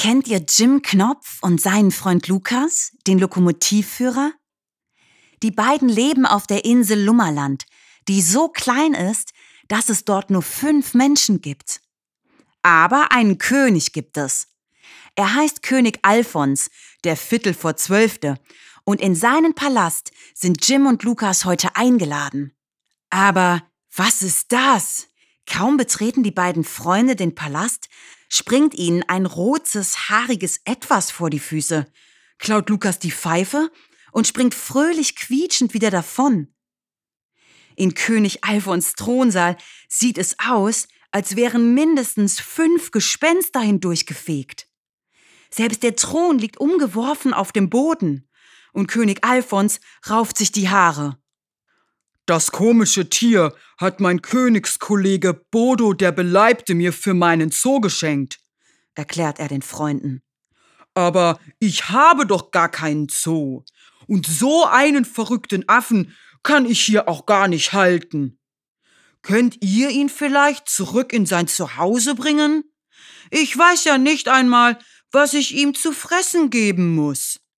Kennt ihr Jim Knopf und seinen Freund Lukas, den Lokomotivführer? Die beiden leben auf der Insel Lummerland, die so klein ist, dass es dort nur 5 Menschen gibt. Aber einen König gibt es. Er heißt König Alfons, der Viertel vor 12. Und in seinen Palast sind Jim und Lukas heute eingeladen. Aber was ist das? Kaum betreten die beiden Freunde den Palast, springt ihnen ein rotes, haariges Etwas vor die Füße, klaut Lukas die Pfeife und springt fröhlich quietschend wieder davon. In König Alfons Thronsaal sieht es aus, als wären mindestens 5 Gespenster hindurchgefegt. Selbst der Thron liegt umgeworfen auf dem Boden und König Alfons rauft sich die Haare. Das komische Tier hat mein Königskollege Bodo der Beleibte mir für meinen Zoo geschenkt, erklärt er den Freunden. Aber ich habe doch gar keinen Zoo. Und so einen verrückten Affen kann ich hier auch gar nicht halten. Könnt ihr ihn vielleicht zurück in sein Zuhause bringen? Ich weiß ja nicht einmal, was ich ihm zu fressen geben muss.